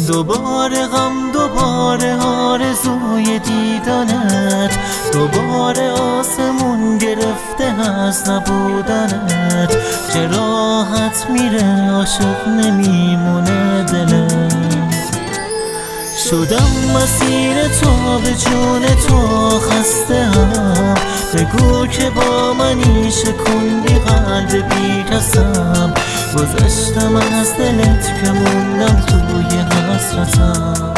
دوباره غم، دوباره آرزوی دیدنت، دوباره آسمون گرفته از نبودنت. چه راحت میره عاشق نمیمونه دلت. شدم مسیر تو، به جون تو خسته هم. بگو که با منی، شکوندی قلب بی کسم. گذشتم از دلت که موندم توی حسرتم.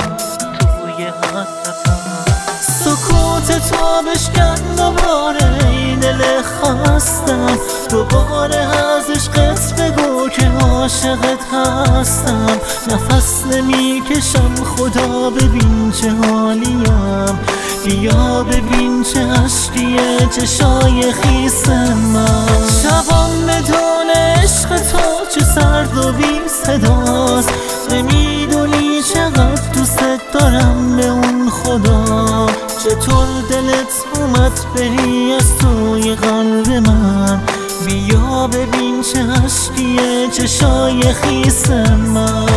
سکوت تو بشکن دوباره این دل خستم. دوباره از عشقت بگو که عاشقت هستم. نفس نمیکشم، خدا ببین چه حالیم. بیا ببین چه عشقیه چشای خیس من. شبام بدون عشق تو چه سرد و بی صداست. نمیدونی چقدر دوست دارم به اون خدا. چطور دلت اومد بری از توی قلب من. بیا ببین چه عشقیه چشای خیس من.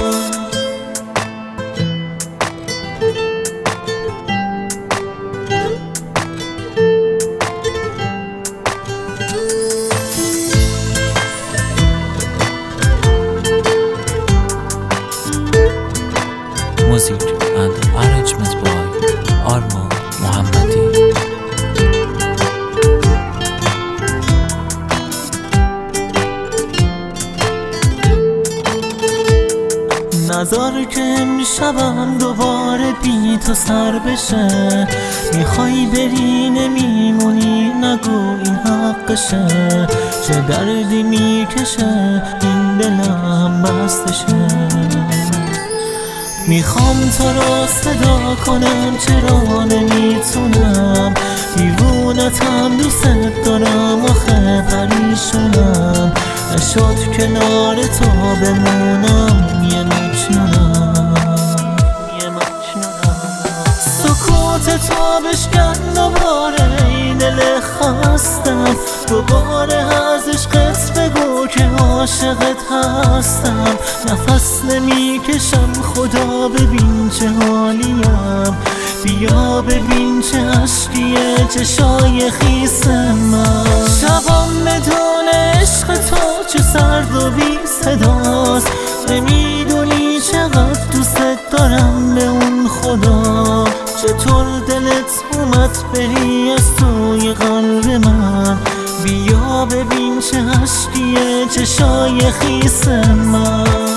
Music and arrangement by Arman Mohammadi. نذار که امشبم دوباره بی تو سر بشه. میخوای بری نمیمونی، نگو این حقشه. چه دردی میکشه این دلم بستشه. میخوام تو را صدا کنم، چرا نمیتونم. دیوونتم، دوست دارم، آخه پریشونم. نشد کنار تو بمونم، یه مجنونم. سکوت تو بشکن دوباره این دل خستم. دوباره از عشقت بگو که عاشقت هستم. نفس نمیکشم، خدا ببین چه حالیم. بیا ببین چه عشقیه چشای خیس من. شبام بدون عشق تو چه سرد و بی صداست. نمیدونی چقدر دوست دارم به اون خدا. چطور دلت اومد بری از توی قلب من. بیا ببین چه عشقیه چشای خیس من.